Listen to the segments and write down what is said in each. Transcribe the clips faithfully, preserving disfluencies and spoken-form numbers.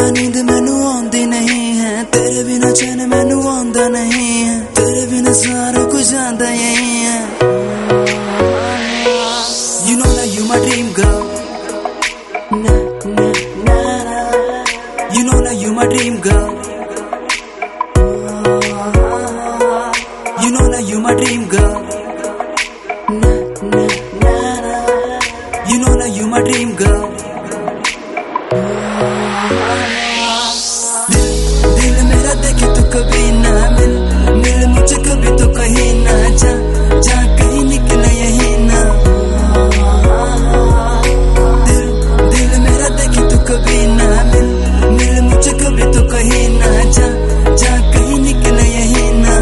बिना नींद मैनू आंदी नहीं है, तेरे बिना चैन मैनू आंदा नहीं है, तेरे बिना सारा कुछ आंदा यही है। You know that you my dream girl, na na na na. You know that you my dream girl, you know that you my dream girl, na na na na. You know that you my dream girl. दिल दिल मेरा देखे तो कभी ना मिल, मिल मुझे कभी तो कहीं ना जा, जा कहीं निकले यही ना। दिल दिल मेरा देखे तो कभी ना मिल, मिल मुझे कभी तो कहीं ना जा, जा कहीं निकले यही ना।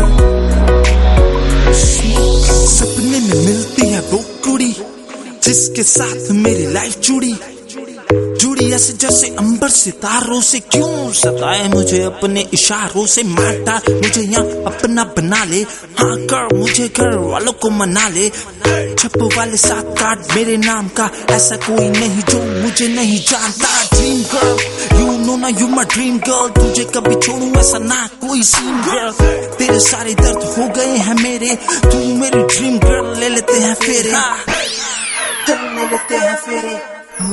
सपने में मिलती है वो कुड़ी जिसके साथ मेरी लाइफ जुड़ी, जुड़ी ऐसे जैसे अंबर सितारों से। क्यों सताए मुझे अपने इशारों से, मारता मुझे यहाँ अपना बना ले, हाँ कर मुझे घर वालों को मना ले। छप वाले साथ कार्ड मेरे नाम का, ऐसा कोई नहीं जो मुझे नहीं जानता। ड्रीम गर्ल यू नो ना यू माय ड्रीम गर्ल, तुझे कभी छोड़ूं ऐसा ना कोई सीन गर्ल। तेरे सारे दर्द हो गए हैं मेरे, तू मेरी ड्रीम गर्ल, ले लेते हैं फेरे, ले लेते हैं फेरे। You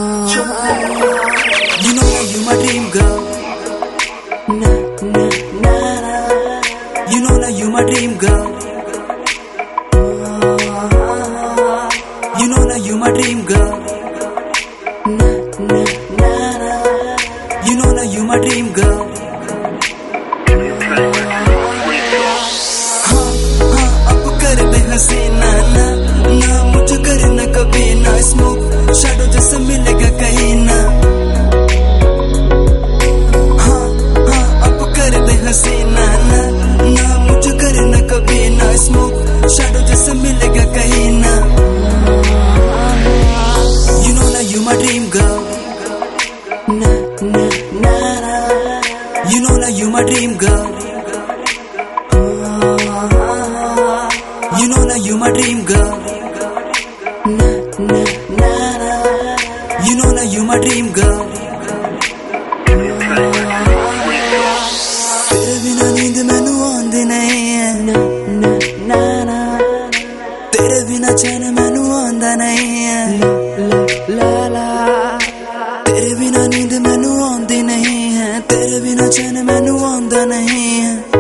know that you my dream girl, na na na na. You know that you my dream girl, you know that you my dream girl, na na na na. You know that you my dream girl. हाँ हाँ अब कर दे हसीना ना, ना मुझे करना कभी ना, स्मोक शैडो जैसे मिलेगा कहीं ना। हाँ हाँ अब कर दे हसीना ना, ना मुझे करना कभी ना, स्मोक शैडो जैसे मिलेगा कहीं ना। You know that you my dream girl, na na na na. You know that you my dream girl, you know that you my dream girl, na na na na. You know that you my dream girl. तेरे बिना नींद मैनू आंदी नहीं है, ना ना ना ना। तेरे बिना चैन मैनू आंदा नहीं है, ला ला ला। तेरे बिना नींद मैनू आंदी नहीं है, तेरे बिना चैन मैनू आंदा नहीं है।